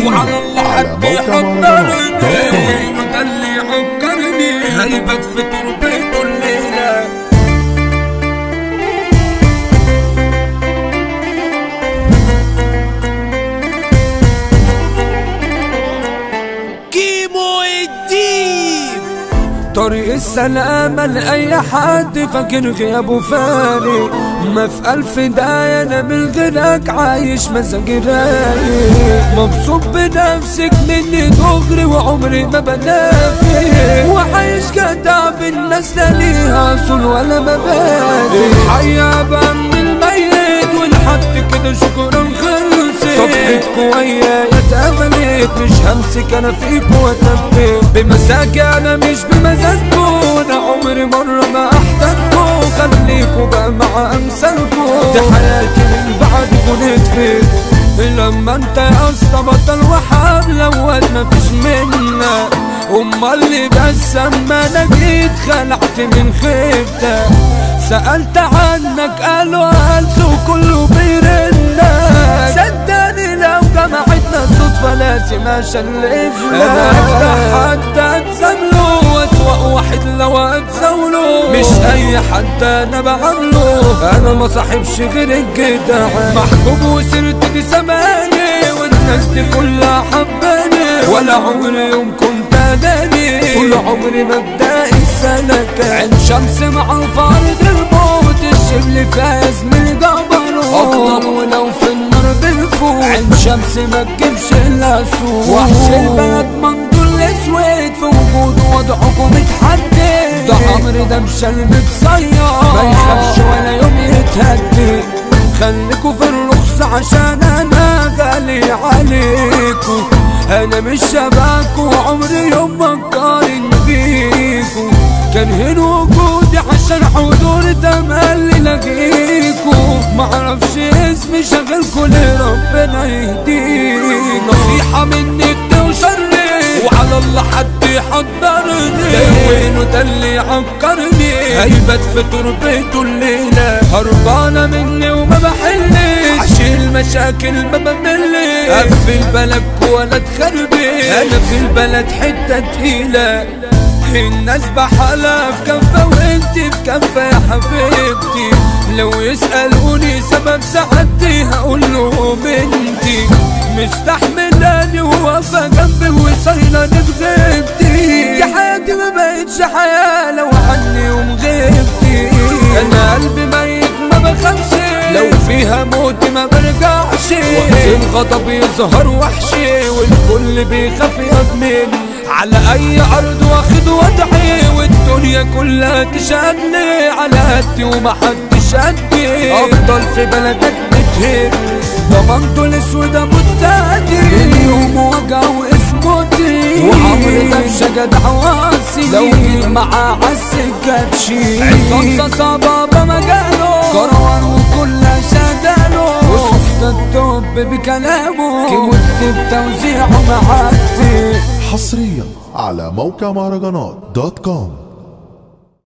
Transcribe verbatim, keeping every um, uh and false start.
وعلى الله حد يحضرني ده اللي يعكرني هيبت في تربته الليلة. طريق السلامة لأي حد فاكر غيابه فارق، ما في ألف داية أنا من غيرك عايش مزاجي رايق، مبسوط بنفسك مني دغري وعمري ما بنافق، وعايش جدع بالناس لا ليها أصول ولا مبادئ، الحياة بقى من الميت والحد كده شكرا خلصت، صفحتكوا ويايا اتقفلت مش همسك أنا فيكوا واتبت، بمزاجي أنا مش بمزاجكوا، أنا عمري مرة ما أحتاجكوا، خليكوا بقى مع أمثالكوا، دي حياتي من بعدكوا نتفت، لما انت يا اسطى بطل وحاب لواد مفيش منك، امال اللي بس اما انا جيت خلعت من خيبتك، سألت عنك قالوا هلس وكله بيرنك، صدقني لو جمعتنا الصدفة لازم اشلفلك، انا اجدع حد اتزامله واسوأ واحد لو اتزاوله، مش اي حد انا بعمله، انا ما صاحبش غير الجدع، محبوب وسرت دي زماني والناس دي كلها حباني، ولا عمري يوم كنت اناني، طول عمري مبدأ السلكة، عين شمس مع الفرد الموت، الشبل فاز من جبروت، اطلب ولو في النار بنفوت، عين شمس ما تجيبش الا سوق، وحش البلد منظور اسود في وجوده وضعكم متحدد، ده عمري ده مشل متصير ما يخافش ولا يوم يتهدد، خليكوا في الرخص عشان انا غالي عليكوا، انا مش شبهكوا عمري يوم ما اقارن بيكوا، كان هنا وجودي عشان حضور تملي لاقيكوا، معرفش اسمي شغلكوا ليه ربنا يهديك، نصيحة مني وشري وعلى الله حد يحضرني، ده وينه ده اللي يعكرني هيبت في تربته الليلة، هربانة مني وما بحلش، عشيل مشاكل ما بملش، قفل بلدك ولا تخربي، انا في البلد حتة تقيلة، الناس بحالها في كفة وانت في كفة يا حبيبتي، لو يسألوني سبب سعادتي هقوله بنتي، مستحملاني وواقفة جنبي وصايلاني بغيبتي، يا حياتي ما بقتش حياة لو عني يوم غيبتي، انا قلبي ميت ما بخافش، لو فيها موت ما برجعش، وقت الغضب يظهر وحشي والكل بيخاف يضمن، على اي ارض واخد وضعي والدنيا كلها تشهدني، على قدي ومحدش قدي، افضل في بلدك بتهد، ضمنته الاسود متهدي، اليوم وجع واسمتي، وعمري ده بشجدع واسي، لو جيت معاه عالسكة تشيل، عصام صعبة بمجاله، كروان وكلها شغاله، وسوست الدب بكلامه، كيموت بتوزيعه معدي، حصريا على موقع مهرجانات دوت كوم.